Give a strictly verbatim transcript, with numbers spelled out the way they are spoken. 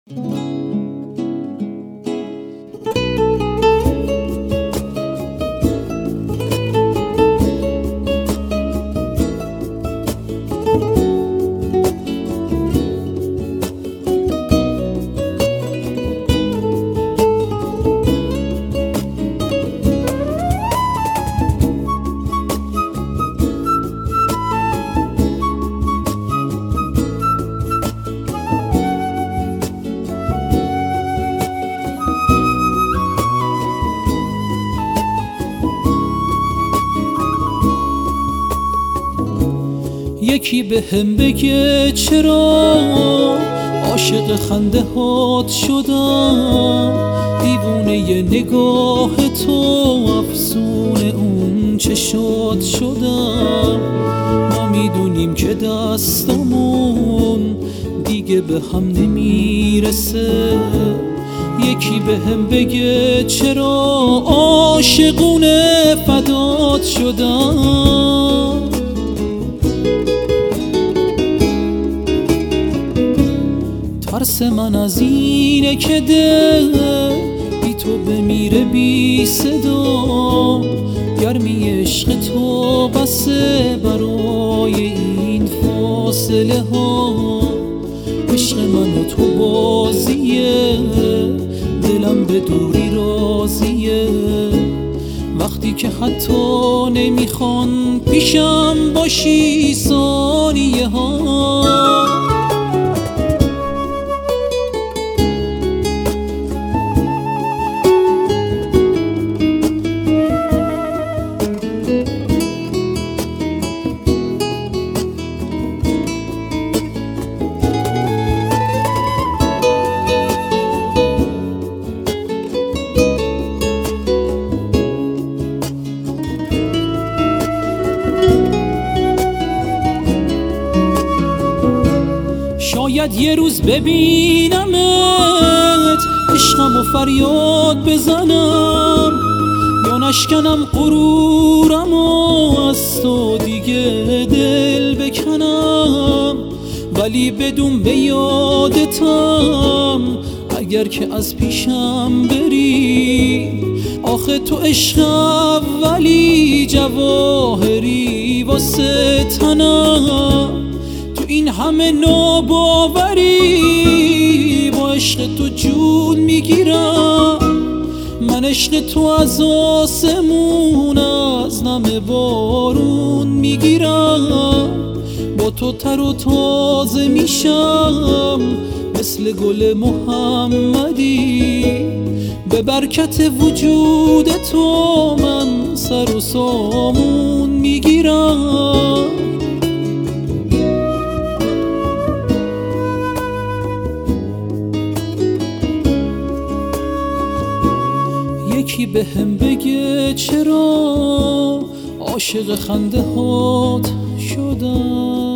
یکی به هم بگه چرا عاشق خنده هات شدم، دیوونه ی نگاه تو افسون اون چشات شدم. ما میدونیم که دستمون دیگه به هم نمیرسه. یکی به هم بگه چرا عاشقونه فدات شدم. ترس من از اینه که دل بی تو بمیره بی صدا. گرمی عشق تو بسه برای این فاصله ها. عشق من و تو بازیه، دلم به دوری راضیه. وقتی که حتی نمیخوان پیشم باشی ثانیه ها. شاید یه روز ببینمت عشقم و فریاد بزنم، یا نشکنم غرورم و از تو دیگه دل بکنم. ولی بدون به یادتم اگر که از پیشم بری. آخه تو عشق اولی جواهری واسه تنم. این همه ناباوری با عشق تو جون میگیرم. من عشق تو از آسمون از نم بارون میگیرم. با تو تر و تازه میشم مثل گل محمدی. به برکت وجود تو من سر و سامون میگیرم. یکی به هم بگه چرا عاشق خنده هات شدم.